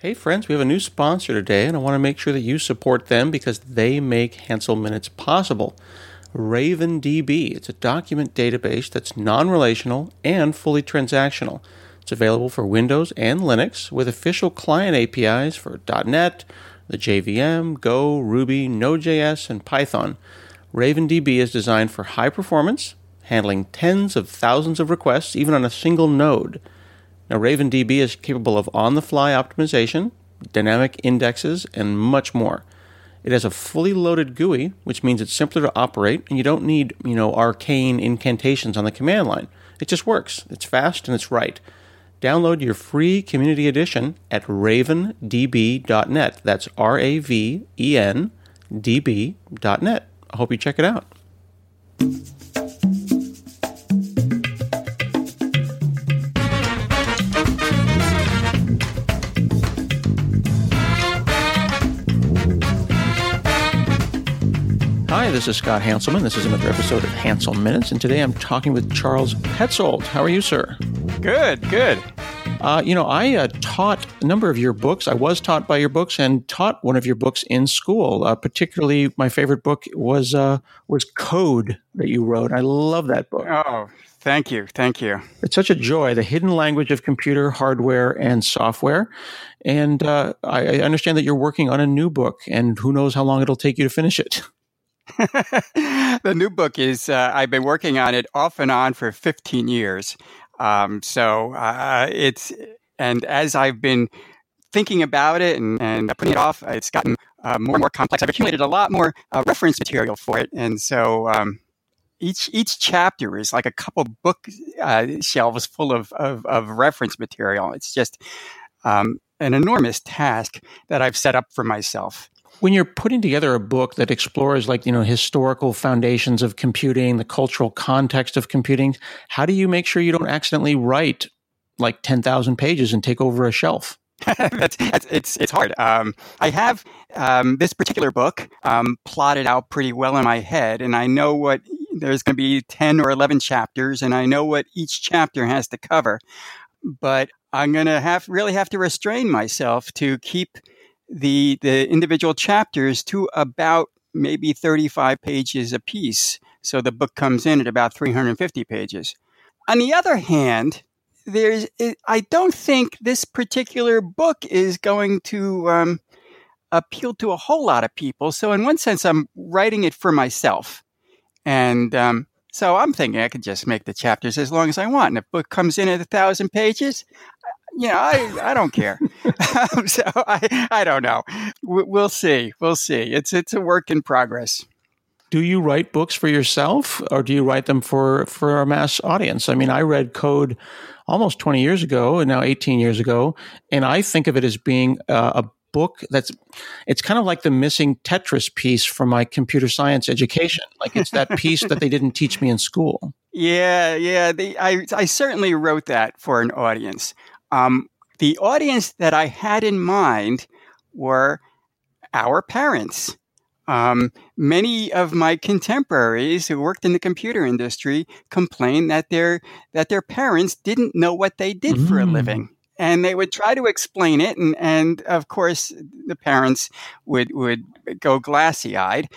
Hey friends, we have a new sponsor today, and I want to make sure that you support them because they make Hansel Minutes possible. RavenDB. It's a document database that's non-relational and fully transactional. It's available for Windows and Linux with official client APIs for .NET, the JVM, Go, Ruby, Node.js, and Python. RavenDB is designed for high performance, handling tens of thousands of requests even on a single node. Now, RavenDB is capable of on-the-fly optimization, dynamic indexes, and much more. It has a fully loaded GUI, which means it's simpler to operate, and you don't need, arcane incantations on the command line. It just works. It's fast and it's right. Download your free community edition at ravendb.net. That's RAVEN-DB.net. I hope you check it out. Hi, this is Scott Hanselman. This is another episode of Hansel Minutes, and today I'm talking with Charles Petzold. How are you, sir? Good. I taught a number of your books. I was taught by your books and taught one of your books in school. Particularly, my favorite book was Code that you wrote. I love that book. Oh, thank you. It's such a joy, the hidden language of computer hardware and software. And I understand that you're working on a new book, and who knows how long it'll take you to finish it. The new book is, I've been working on it off and on for 15 years. And as I've been thinking about it and putting it off, it's gotten more and more complex. I've accumulated a lot more reference material for it. And so each chapter is like a couple book shelves full of reference material. It's just an enormous task that I've set up for myself. When you're putting together a book that explores historical foundations of computing, the cultural context of computing, how do you make sure you don't accidentally write like 10,000 pages and take over a shelf? It's hard. I have this particular book plotted out pretty well in my head, and I know what there's going to be 10 or 11 chapters, and I know what each chapter has to cover. But I'm going to really have to restrain myself to keep the individual chapters to about maybe 35 pages a piece. So the book comes in at about 350 pages. On the other hand, I don't think this particular book is going to appeal to a whole lot of people. So in one sense, I'm writing it for myself. And so I'm thinking I could just make the chapters as long as I want. And if the book comes in at 1,000 pages, I don't care. So I don't know. We'll see. It's a work in progress. Do you write books for yourself, or do you write them for a mass audience? I mean, I read Code almost 20 years ago, and now 18 years ago, and I think of it as being a book it's kind of like the missing Tetris piece from my computer science education. Like it's that piece that they didn't teach me in school. Yeah. I certainly wrote that for an audience. The audience that I had in mind were our parents. Many of my contemporaries who worked in the computer industry complained that their parents didn't know what they did for a living. And they would try to explain it. And of course, the parents would go glassy-eyed.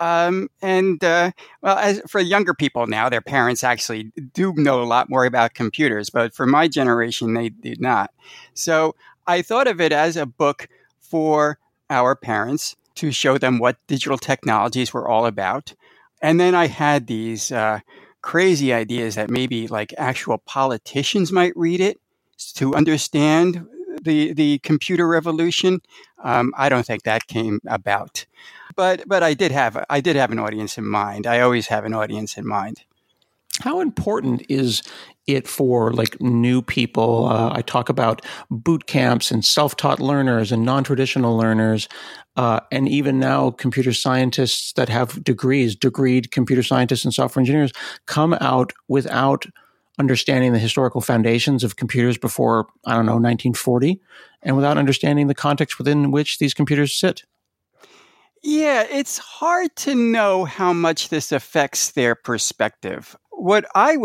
As for younger people now, their parents actually do know a lot more about computers, but for my generation, they did not. So I thought of it as a book for our parents to show them what digital technologies were all about. And then I had these crazy ideas that maybe like actual politicians might read it to understand the computer revolution. I don't think that came about. But I did have an audience in mind. I always have an audience in mind. How important is it for like new people? I talk about boot camps and self-taught learners and non-traditional learners, and even now computer scientists that have degreed computer scientists and software engineers come out without understanding the historical foundations of computers before, 1940, and without understanding the context within which these computers sit. Yeah, it's hard to know how much this affects their perspective. What I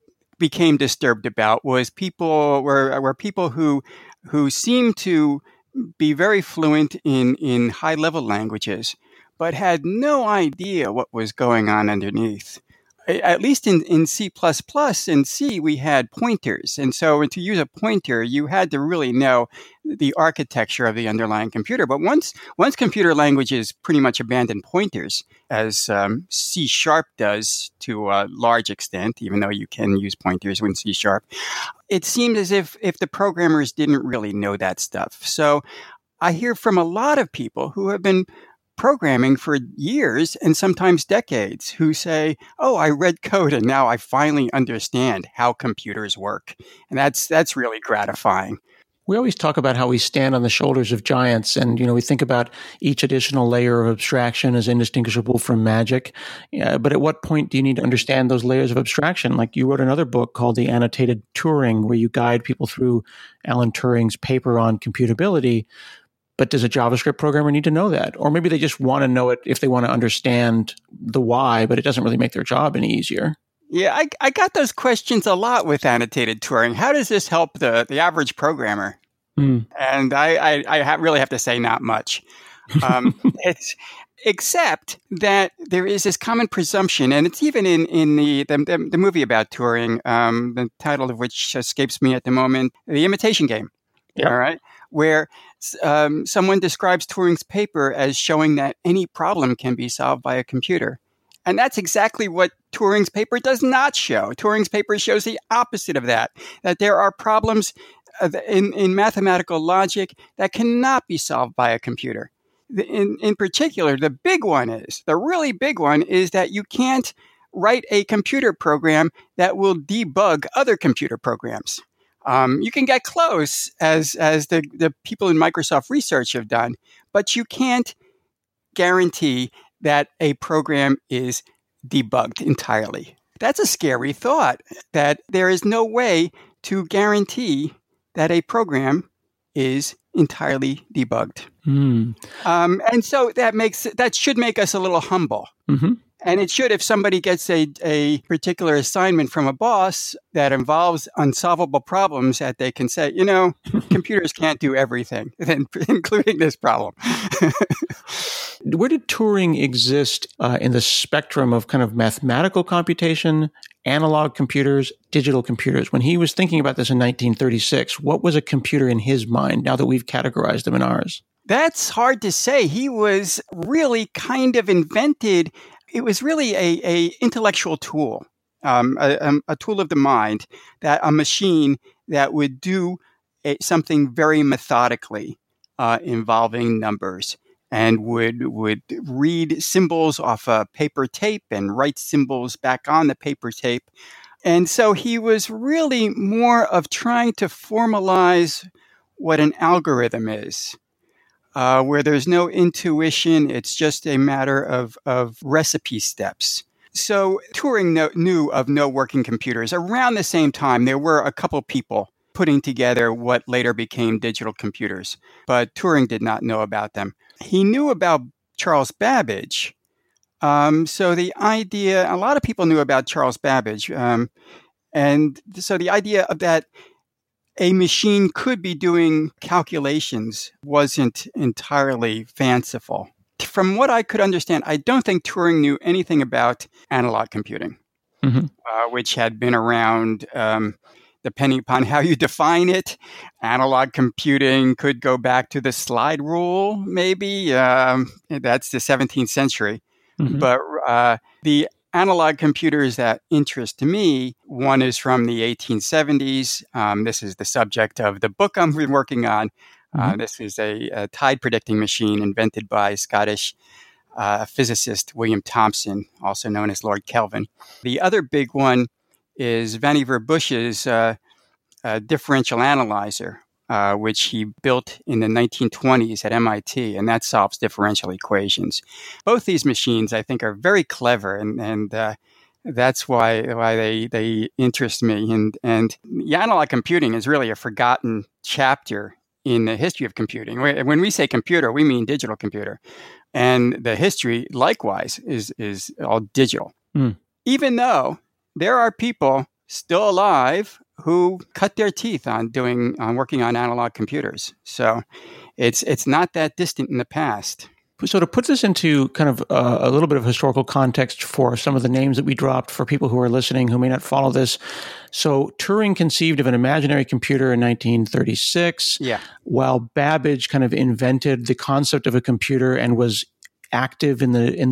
became disturbed about was people who seem to be very fluent in high-level languages, but had no idea what was going on underneath. At least in C++ and C, we had pointers. And so to use a pointer, you had to really know the architecture of the underlying computer. But once computer languages pretty much abandoned pointers, as C# does to a large extent, even though you can use pointers in C#, it seemed as if the programmers didn't really know that stuff. So I hear from a lot of people who have been programming for years and sometimes decades who say, oh, I read code and now I finally understand how computers work. And that's really gratifying. We always talk about how we stand on the shoulders of giants, and we think about each additional layer of abstraction as indistinguishable from magic. But at what point do you need to understand those layers of abstraction? Like you wrote another book called The Annotated Turing, where you guide people through Alan Turing's paper on computability. But does a JavaScript programmer need to know that? Or maybe they just want to know it if they want to understand the why, but it doesn't really make their job any easier. Yeah, I got those questions a lot with Annotated Turing. How does this help the average programmer? And I really have to say not much. Except that there is this common presumption, and it's even in the movie about Turing, the title of which escapes me at the moment, The Imitation Game. Yep. All right, where someone describes Turing's paper as showing that any problem can be solved by a computer. And that's exactly what Turing's paper does not show. Turing's paper shows the opposite of that there are problems in mathematical logic that cannot be solved by a computer. In particular, the really big one is that you can't write a computer program that will debug other computer programs. You can get close, as the people in Microsoft Research have done, but you can't guarantee that a program is debugged entirely. That's a scary thought, that there is no way to guarantee that a program is entirely debugged. And so that should make us a little humble. Mm-hmm. And it should, if somebody gets a particular assignment from a boss that involves unsolvable problems, that they can say, computers can't do everything, including this problem. Where did Turing exist in the spectrum of kind of mathematical computation, analog computers, digital computers? When he was thinking about this in 1936, what was a computer in his mind now that we've categorized them in ours? That's hard to say. He was really kind of invented. It was really a intellectual tool, a tool of the mind, that a machine that would do something very methodically involving numbers, and would read symbols off a paper tape and write symbols back on the paper tape. And so he was really more of trying to formalize what an algorithm is. Where there's no intuition, it's just a matter of recipe steps. So Turing knew of no working computers. Around the same time, there were a couple people putting together what later became digital computers, but Turing did not know about them. He knew about Charles Babbage. So the idea, a lot of people knew about Charles Babbage. And so the idea of that a machine could be doing calculations wasn't entirely fanciful. From what I could understand, I don't think Turing knew anything about analog computing, which had been around, depending upon how you define it. Analog computing could go back to the slide rule, maybe. That's the 17th century. Mm-hmm. But the analog computers that interest me, one is from the 1870s. This is the subject of the book I'm working on. This is a tide predicting machine invented by Scottish physicist William Thomson, also known as Lord Kelvin. The other big one is Vannevar Bush's differential analyzer, which he built in the 1920s at MIT, and that solves differential equations. Both these machines, I think, are very clever, and that's why they interest me. And analog computing is really a forgotten chapter in the history of computing. When we say computer, we mean digital computer, and the history, likewise, is all digital. Even though there are people still alive who cut their teeth on working on analog computers. So It's not that distant in the past. So to put this into kind of a little bit of historical context for some of the names that we dropped for people who are listening who may not follow this. So Turing conceived of an imaginary computer in 1936, while Babbage kind of invented the concept of a computer and was active in the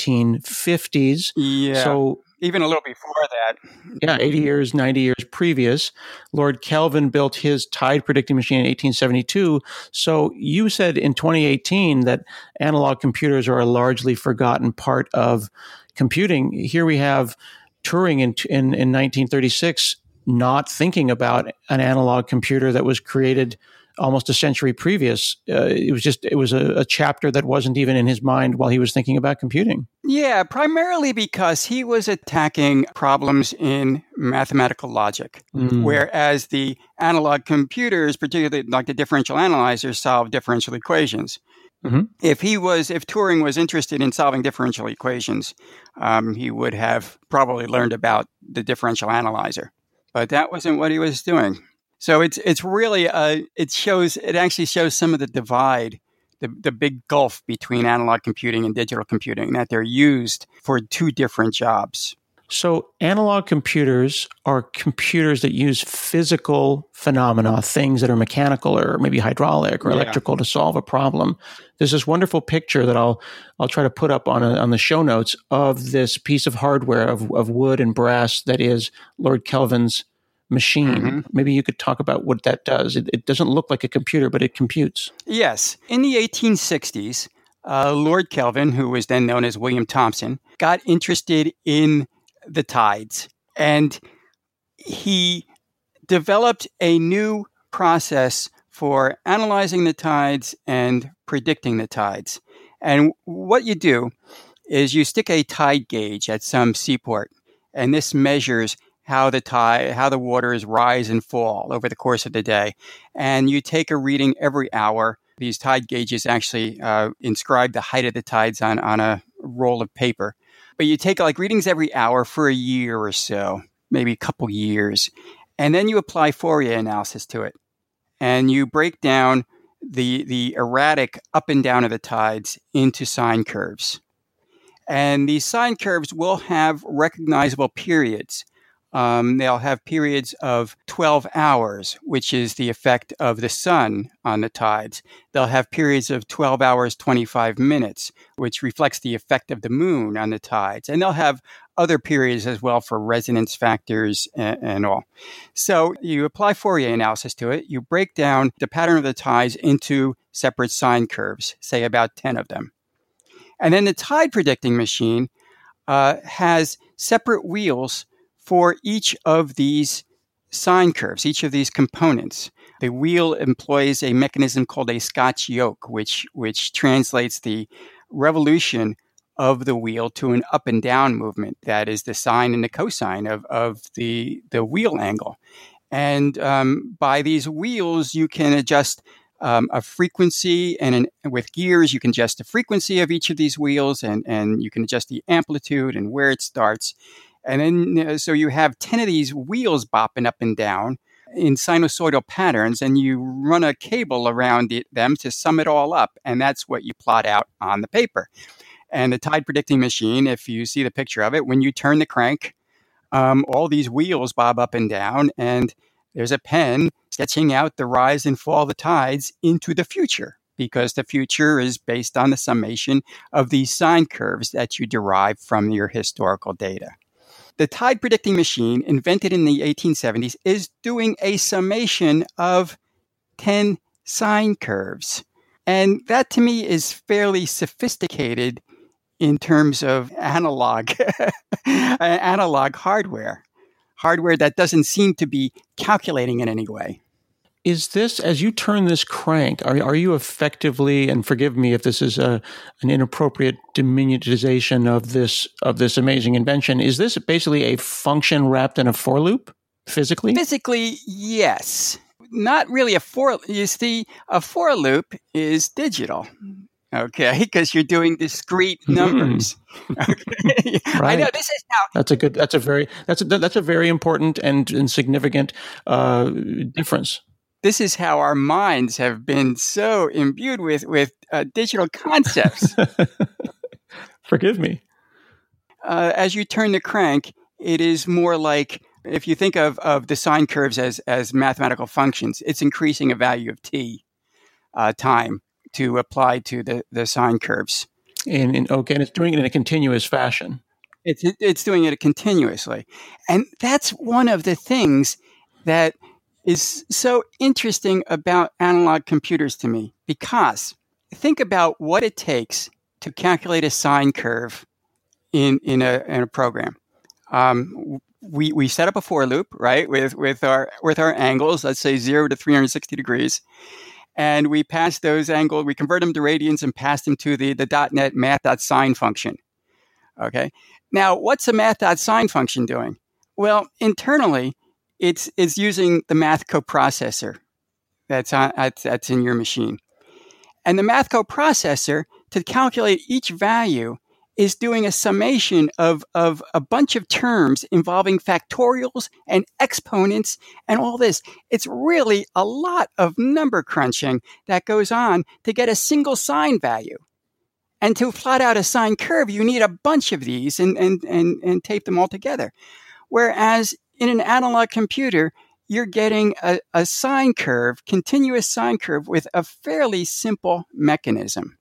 1850s. Yeah. So even a little before that. Yeah, 80 years, 90 years previous. Lord Kelvin built his tide predicting machine in 1872. So you said in 2018 that analog computers are a largely forgotten part of computing. Here we have Turing in 1936 not thinking about an analog computer that was created almost a century previous. It was a chapter that wasn't even in his mind while he was thinking about computing. Yeah, primarily because he was attacking problems in mathematical logic, whereas the analog computers, particularly like the differential analyzers, solve differential equations. Mm-hmm. If Turing was interested in solving differential equations, he would have probably learned about the differential analyzer, but that wasn't what he was doing. So it's really it actually shows some of the divide, the big gulf between analog computing and digital computing, that they're used for two different jobs. So analog computers are computers that use physical phenomena, things that are mechanical or maybe hydraulic or electrical to solve a problem. There's this wonderful picture that I'll try to put up on the show notes of this piece of hardware of wood and brass that is Lord Kelvin's machine. Mm-hmm. Maybe you could talk about what that does. It doesn't look like a computer, but it computes. Yes. In the 1860s, Lord Kelvin, who was then known as William Thomson, got interested in the tides, and he developed a new process for analyzing the tides and predicting the tides. And what you do is you stick a tide gauge at some seaport, and this measures how the waters rise and fall over the course of the day. And you take a reading every hour. These tide gauges actually inscribe the height of the tides on a roll of paper. But you take readings every hour for a year or so, maybe a couple years. And then you apply Fourier analysis to it. And you break down the erratic up and down of the tides into sine curves. And these sine curves will have recognizable periods. They'll have periods of 12 hours, which is the effect of the sun on the tides. They'll have periods of 12 hours, 25 minutes, which reflects the effect of the moon on the tides. And they'll have other periods as well for resonance factors and all. So you apply Fourier analysis to it. You break down the pattern of the tides into separate sine curves, say about 10 of them. And then the tide predicting machine has separate wheels for each of these sine curves, each of these components. The wheel employs a mechanism called a Scotch yoke, which translates the revolution of the wheel to an up and down movement. That is the sine and the cosine of the wheel angle. And by these wheels, you can adjust a frequency, and with gears, you can adjust the frequency of each of these wheels, and you can adjust the amplitude and where it starts. And then, so you have 10 of these wheels bopping up and down in sinusoidal patterns, and you run a cable around them to sum it all up. And that's what you plot out on the paper. And the tide predicting machine, if you see the picture of it, when you turn the crank, all these wheels bob up and down, and there's a pen sketching out the rise and fall of the tides into the future, because the future is based on the summation of these sine curves that you derive from your historical data. The tide predicting machine, invented in the 1870s, is doing a summation of 10 sine curves. And that, to me, is fairly sophisticated in terms of analog hardware that doesn't seem to be calculating in any way. Is this, as you turn this crank, are you effectively, and forgive me if this is an inappropriate diminutization of this amazing invention, is this basically a function wrapped in a for loop, physically? Physically, yes. Not really a for. You see, a for loop is digital. Okay, because you're doing discrete numbers. Okay. Right. I know this is how. That's a very important and significant difference. this is how our minds have been so imbued with digital concepts. Forgive me. As you turn the crank, it is more like, if you think of the sine curves as mathematical functions, it's increasing a value of t time to apply to the sine curves. And it's doing it in a continuous fashion. It's doing it continuously. And that's one of the things that is so interesting about analog computers to me, because think about what it takes to calculate a sine curve in a program. We set up a for loop, right, with our angles, let's say 0 to 360 degrees, and we pass those angles, we convert them to radians and pass them to the .NET math.sine function. Okay. Now, what's a math.sine function doing? Well, internally, it's using the math coprocessor that's in your machine. And the math coprocessor, to calculate each value, is doing a summation of a bunch of terms involving factorials and exponents and all this. It's really a lot of number crunching that goes on to get a single sine value. And to plot out a sine curve, you need a bunch of these and tape them all together. Whereas in an analog computer, you're getting a sine curve, continuous sine curve, with a fairly simple mechanism.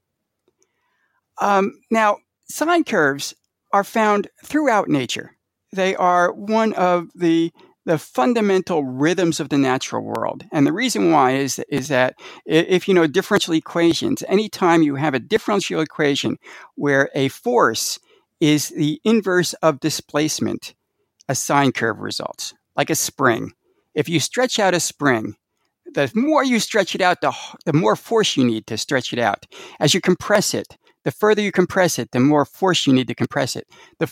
Now, sine curves are found throughout nature. They are one of the fundamental rhythms of the natural world. And the reason why is that if you know differential equations, anytime you have a differential equation where a force is the inverse of displacement, a sine curve results, like a spring. If you stretch out a spring, the more you stretch it out, the more force you need to stretch it out. As you compress it, the further you compress it, the more force you need to compress it. The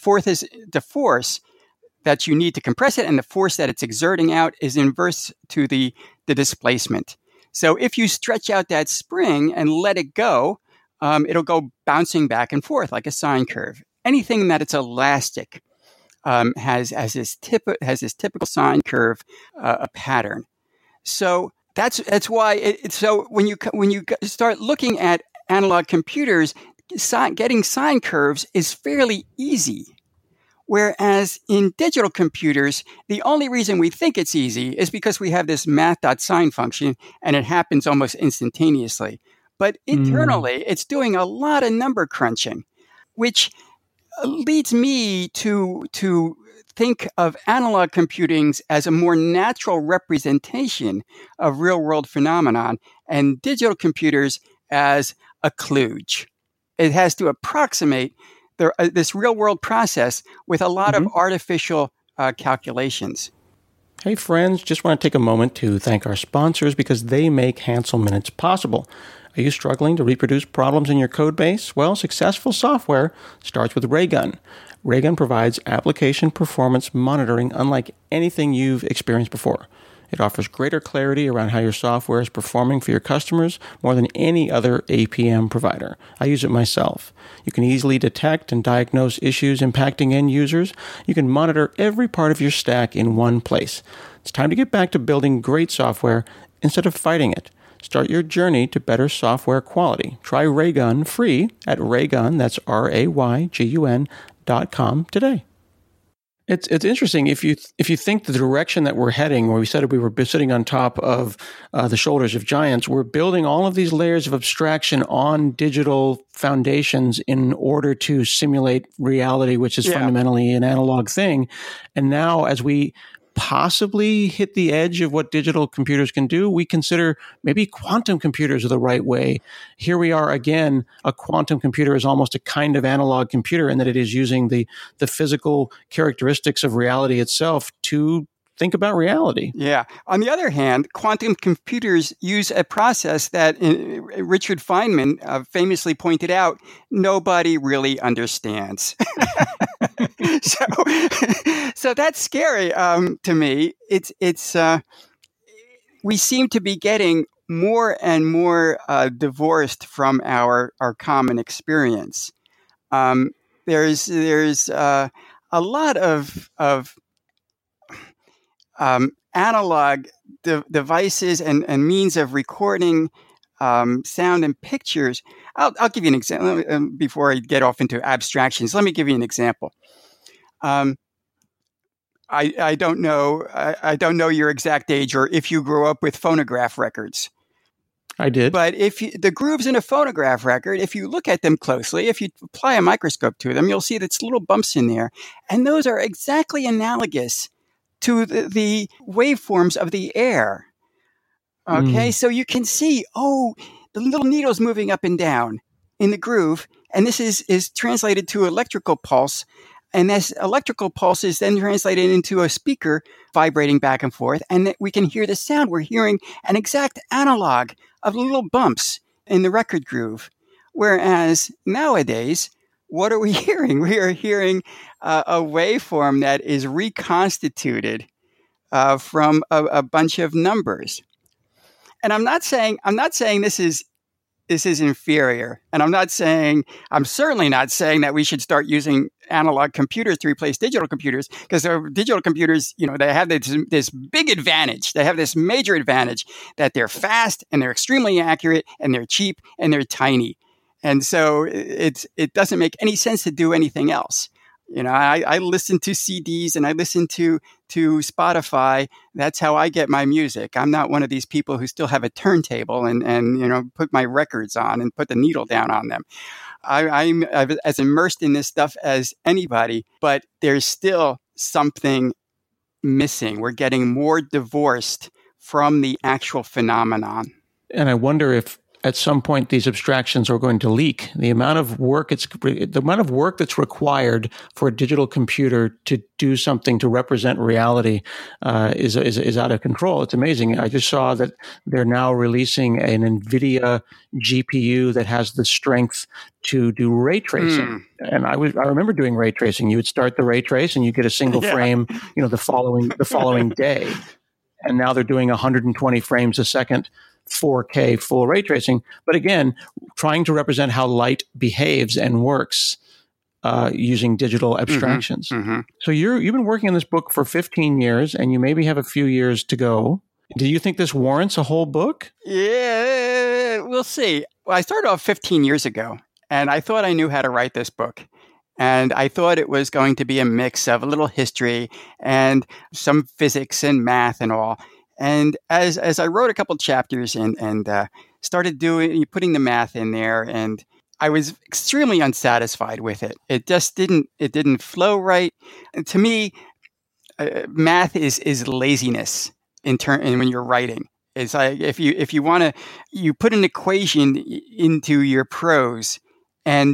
force that you need to compress it, and the force that it's exerting out is inverse to the displacement. So if you stretch out that spring and let it go, it'll go bouncing back and forth like a sine curve. Anything that it's elastic has this typical sine curve pattern. So that's why. So when you start looking at analog computers, getting sine curves is fairly easy. Whereas in digital computers, the only reason we think it's easy is because we have this math.sine function and it happens almost instantaneously. But internally, it's doing a lot of number crunching, which leads me to think of analog computing as a more natural representation of real-world phenomenon, and digital computers as a kludge. It has to approximate this real-world process with a lot of artificial calculations. Hey, friends, just want to take a moment to thank our sponsors because they make Hansel Minutes possible. Are you struggling to reproduce problems in your code base? Well, successful software starts with Raygun. Raygun provides application performance monitoring unlike anything you've experienced before. It offers greater clarity around how your software is performing for your customers more than any other APM provider. I use it myself. You can easily detect and diagnose issues impacting end users. You can monitor every part of your stack in one place. It's time to get back to building great software instead of fighting it. Start your journey to better software quality. Try Raygun free at Raygun, that's RAYGUN.com today. It's interesting if you think the direction that we're heading, where we said we were sitting on top of the shoulders of giants, we're building all of these layers of abstraction on digital foundations in order to simulate reality, which is fundamentally an analog thing. And now, as we possibly hit the edge of what digital computers can do, we consider maybe quantum computers are the right way. Here we are again. A quantum computer is almost a kind of analog computer in that it is using the physical characteristics of reality itself to think about reality. Yeah. On the other hand, quantum computers use a process that Richard Feynman famously pointed out nobody really understands. So that's scary to me. It's we seem to be getting more and more divorced from our common experience. There's a lot of analog devices and means of recording sound and pictures. I'll give you an example before I get off into abstractions. Let me give you an example. I don't know. I don't know your exact age or if you grew up with phonograph records. I did. But the grooves in a phonograph record, if you look at them closely, if you apply a microscope to them, you'll see that's little bumps in there. And those are exactly analogous to the waveforms of the air. Okay, so you can see, the little needle's moving up and down in the groove. And this is translated to electrical pulse. And this electrical pulse is then translated into a speaker vibrating back and forth. And we can hear the sound. We're hearing an exact analog of little bumps in the record groove. Whereas nowadays, what are we hearing? We are hearing a waveform that is reconstituted from a bunch of numbers. And I'm not saying this is inferior. And I'm certainly not saying that we should start using analog computers to replace digital computers, because digital computers, they have this big advantage. They have this major advantage that they're fast and they're extremely accurate and they're cheap and they're tiny. And so it doesn't make any sense to do anything else. I listen to CDs and I listen to Spotify. That's how I get my music. I'm not one of these people who still have a turntable and put my records on and put the needle down on them. I'm as immersed in this stuff as anybody, but there's still something missing. We're getting more divorced from the actual phenomenon. And I wonder if at some point these abstractions are going to leak. The amount of work that's required for a digital computer to do something to represent reality is out of control. It's amazing. I just saw that they're now releasing an NVIDIA GPU that has the strength to do ray tracing. And I remember doing ray tracing. You would start the ray trace and you get a single frame, the following day. And now they're doing 120 frames a second, 4K full ray tracing. But again, trying to represent how light behaves and works using digital abstractions. Mm-hmm. So you've been working on this book for 15 years, and you maybe have a few years to go. Do you think this warrants a whole book? Yeah, we'll see. Well, I started off 15 years ago, and I thought I knew how to write this book. And I thought it was going to be a mix of a little history and some physics and math and all. And as I wrote a couple chapters and started putting the math in there, and I was extremely unsatisfied with it. It just didn't flow right. And to me, math is laziness and when you're writing. It's like if you want to, you put an equation into your prose, and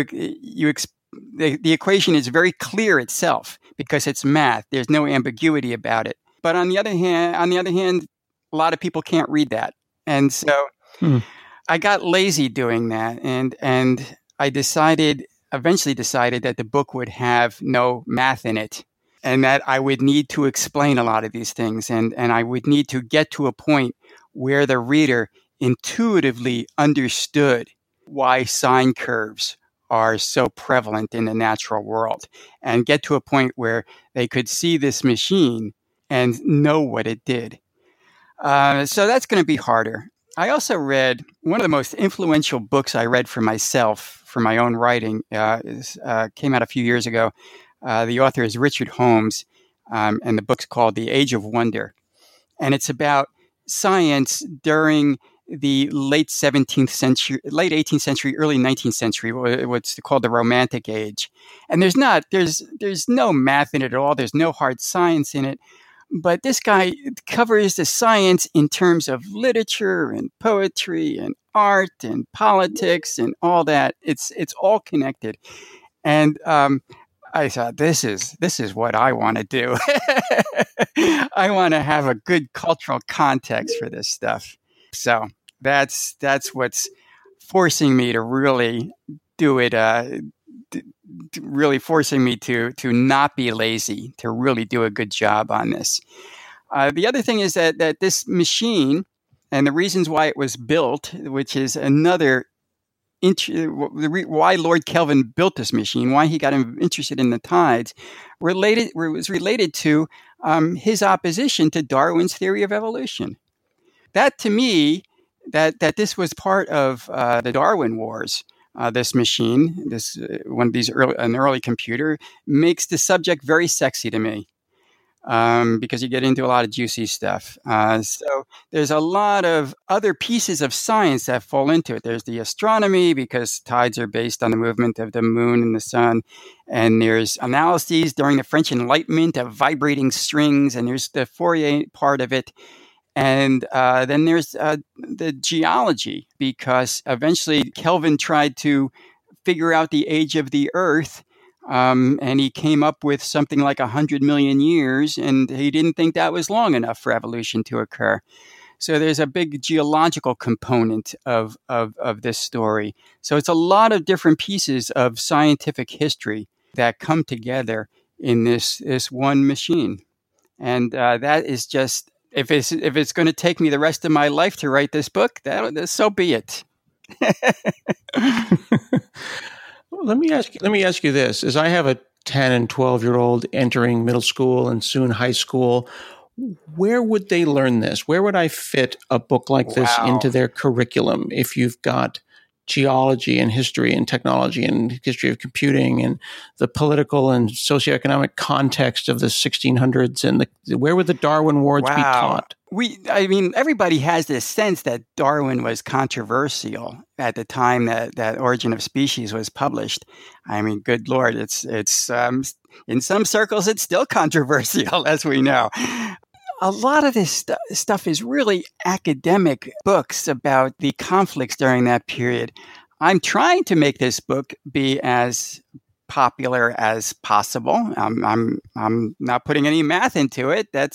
the equation is very clear itself because it's math. There's no ambiguity about it. But on the other hand, a lot of people can't read that. And so I got lazy doing that. And I eventually decided that the book would have no math in it, and that I would need to explain a lot of these things. And I would need to get to a point where the reader intuitively understood why sine curves are so prevalent in the natural world, and get to a point where they could see this machine and know what it did. So that's going to be harder. I also read one of the most influential books I read for myself, for my own writing, came out a few years ago. The author is Richard Holmes, and the book's called The Age of Wonder. And it's about science during the late 18th century, early 19th century, what's called the Romantic Age. And there's no math in it at all. There's no hard science in it. But this guy covers the science in terms of literature and poetry and art and politics and all that. It's all connected. And I thought, this is what I want to do. I want to have a good cultural context for this stuff. So that's what's forcing me to really do it. Really forcing me to not be lazy, to really do a good job on this. The other thing is that this machine, and the reasons why it was built, which is another why Lord Kelvin built this machine, why he got interested in the tides, was related to his opposition to Darwin's theory of evolution. That, to me, that this was part of the Darwin Wars. This machine, one of these an early computer, makes the subject very sexy to me. Because you get into a lot of juicy stuff. So there's a lot of other pieces of science that fall into it. There's the astronomy, because tides are based on the movement of the moon and the sun. And there's analyses during the French Enlightenment of vibrating strings. And there's the Fourier part of it. And then there's the geology, because eventually Kelvin tried to figure out the age of the Earth. And he came up with something like 100 million years, and he didn't think that was long enough for evolution to occur. So there's a big geological component of this story. So it's a lot of different pieces of scientific history that come together in this one machine. And that is just, if it's going to take me the rest of my life to write this book, so be it. Let me ask you this. As I have a 10 and 12-year-old entering middle school and soon high school, where would they learn this? Where would I fit a book like this into their curriculum if you've got geology and history and technology and history of computing and the political and socioeconomic context of the 1600s? And where would the Darwin Wars be taught? Everybody has this sense that Darwin was controversial at the time that Origin of Species was published. I mean, good Lord, it's in some circles, it's still controversial, as we know. A lot of this stuff is really academic books about the conflicts during that period. I'm trying to make this book be as popular as possible. I'm not putting any math into it. That's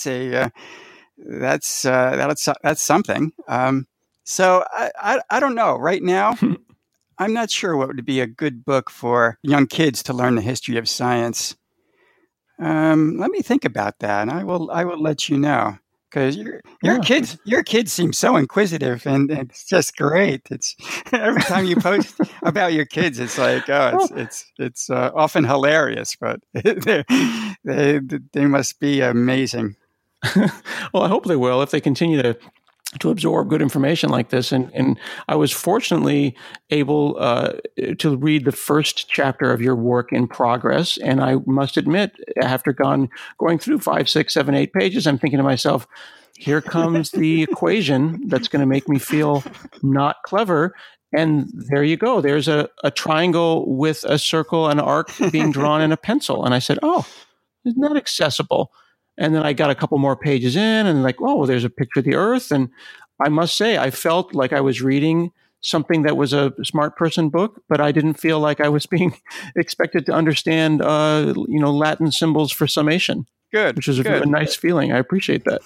something. So I don't know. Right now, I'm not sure what would be a good book for young kids to learn the history of science. Let me think about that, and I will let you know, because your kids seem so inquisitive, and it's just great. It's every time you post about your kids, it's like, it's often hilarious, but they must be amazing. Well, I hope they will, if they continue to absorb good information like this. And I was fortunately able to read the first chapter of your work in progress. And I must admit, after going through 5, 6, 7, 8 pages, I'm thinking to myself, here comes the equation that's going to make me feel not clever. And there you go. There's a triangle with a circle, an arc being drawn in a pencil. And I said, oh, isn't that accessible? And then I got a couple more pages in and like, oh, well, there's a picture of the Earth. And I must say, I felt like I was reading something that was a smart person book, but I didn't feel like I was being expected to understand, Latin symbols for summation. Good. Which is a nice feeling. I appreciate that.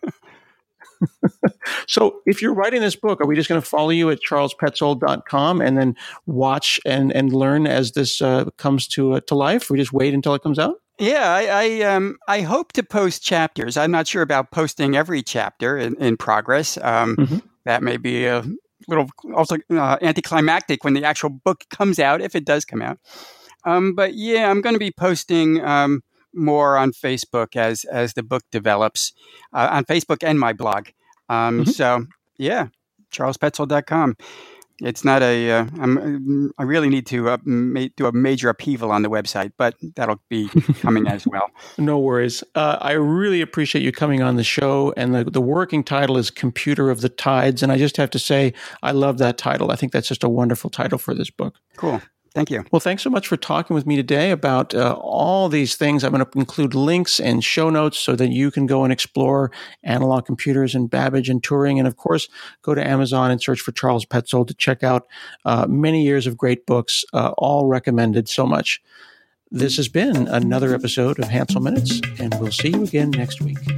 So if you're writing this book, are we just going to follow you at charlespetzold.com and then watch and learn as this comes to life? We just wait until it comes out? Yeah, I hope to post chapters. I'm not sure about posting every chapter in progress. That may be a little also anticlimactic when the actual book comes out, if it does come out. But yeah, I'm going to be posting more on Facebook as the book develops, on Facebook and my blog. So yeah, charlespetzold.com. It's not I really need to do a major upheaval on the website, but that'll be coming as well. No worries. I really appreciate you coming on the show. And the working title is Computer of the Tides. And I just have to say, I love that title. I think that's just a wonderful title for this book. Cool. Thank you. Well, thanks so much for talking with me today about all these things. I'm going to include links and show notes so that you can go and explore Analog Computers and Babbage and Turing. And of course, go to Amazon and search for Charles Petzold to check out many years of great books, all recommended so much. This has been another episode of Hansel Minutes, and we'll see you again next week.